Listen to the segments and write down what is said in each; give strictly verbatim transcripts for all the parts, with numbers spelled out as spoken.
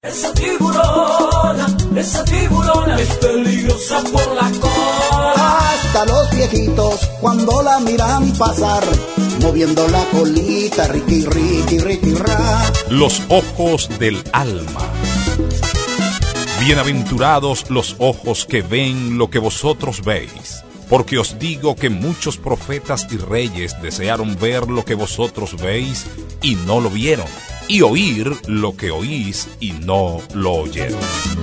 Esa tiburona, esa tiburona es peligrosa por la cola. Hasta los viejitos cuando la miran pasar, moviendo la colita, riqui, riqui, riqui, ra. Los ojos del alma. Bienaventurados los ojos que ven lo que vosotros veis, porque os digo que muchos profetas y reyes desearon ver lo que vosotros veis y no lo vieron, y oír lo que oís y no lo oyeron.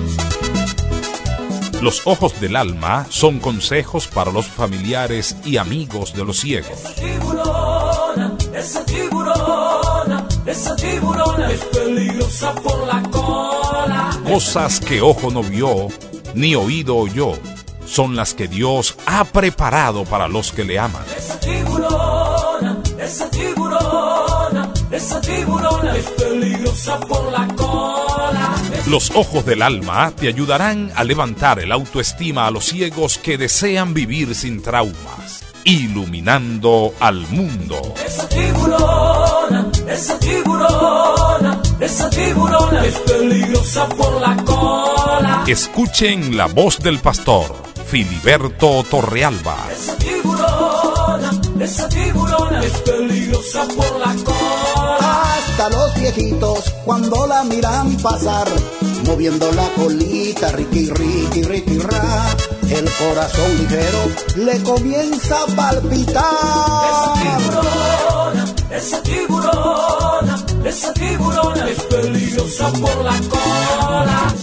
Los ojos del alma son consejos para los familiares y amigos de los ciegos. Esa tiburona, esa tiburona, esa tiburona es peligrosa por la cola. Cosas que ojo no vio, ni oído oyó, son las que Dios ha preparado para los que le aman. Esa tiburona, esa tiburona, esa tiburona es peligrosa por la cola. Los ojos del alma te ayudarán a levantar el autoestima a los ciegos que desean vivir sin traumas, iluminando al mundo. Esa tiburona, esa tiburona, esa tiburona es peligrosa por la cola. Escuchen la voz del pastor Filiberto Torrealba. Esa tiburona, esa tiburona es peligrosa por la cola. Hasta los viejitos cuando la miran pasar, moviendo la colita, riqui, riqui, riqui, ra. El corazón ligero le comienza a palpitar. Esa tiburona, esa tiburona, esa tiburona es peligrosa por la cola.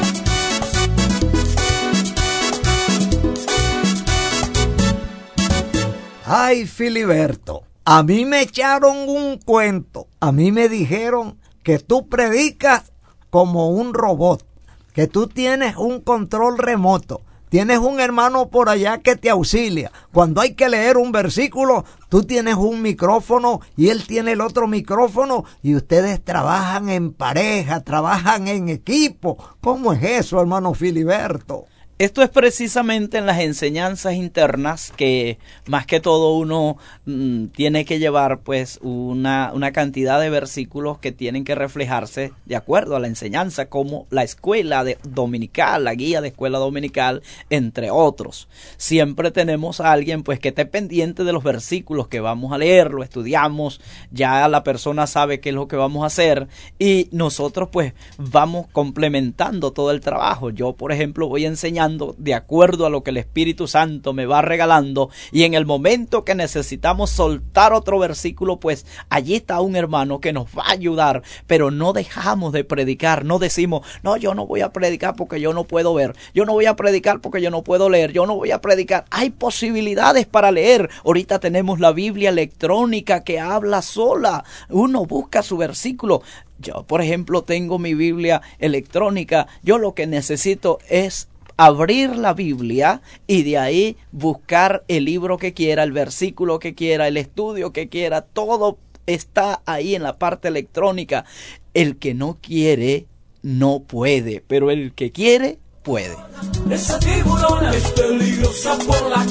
Ay, Filiberto, a mí me echaron un cuento. A mí me dijeron que tú predicas como un robot, que tú tienes un control remoto. Tienes un hermano por allá que te auxilia. Cuando hay que leer un versículo, tú tienes un micrófono y él tiene el otro micrófono y ustedes trabajan en pareja, trabajan en equipo. ¿Cómo es eso, hermano Filiberto? Esto es precisamente en las enseñanzas internas que más que todo uno mmm, tiene que llevar pues una, una cantidad de versículos que tienen que reflejarse de acuerdo a la enseñanza, como la escuela de dominical, la guía de escuela dominical, entre otros. Siempre tenemos a alguien pues que esté pendiente de los versículos que vamos a leer, lo estudiamos, ya la persona sabe qué es lo que vamos a hacer y nosotros pues vamos complementando todo el trabajo. Yo, por ejemplo, voy enseñando de acuerdo a lo que el Espíritu Santo me va regalando, y en el momento que necesitamos soltar otro versículo, pues allí está un hermano que nos va a ayudar, pero no dejamos de predicar, no decimos, no, yo no voy a predicar porque yo no puedo ver, yo no voy a predicar porque yo no puedo leer, yo no voy a predicar. Hay posibilidades para leer. Ahorita tenemos la Biblia electrónica que habla sola, uno busca su versículo. Yo, por ejemplo, tengo mi Biblia electrónica, yo lo que necesito es abrir la Biblia y de ahí buscar el libro que quiera, el versículo que quiera, el estudio que quiera, todo está ahí en la parte electrónica. El que no quiere, no puede, pero el que quiere, puede. Esa tiburona es peligrosa por la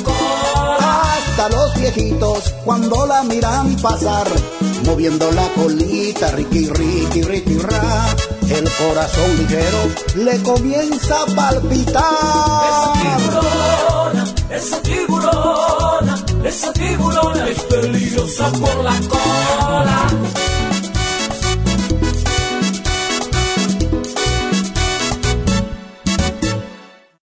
cola. Hasta los viejitos cuando la miran pasar, moviendo la colita, riqui, riqui, riqui, ra. El corazón ligero le comienza a palpitar. Esa tiburona, esa tiburona, esa tiburona es peligrosa por la cola.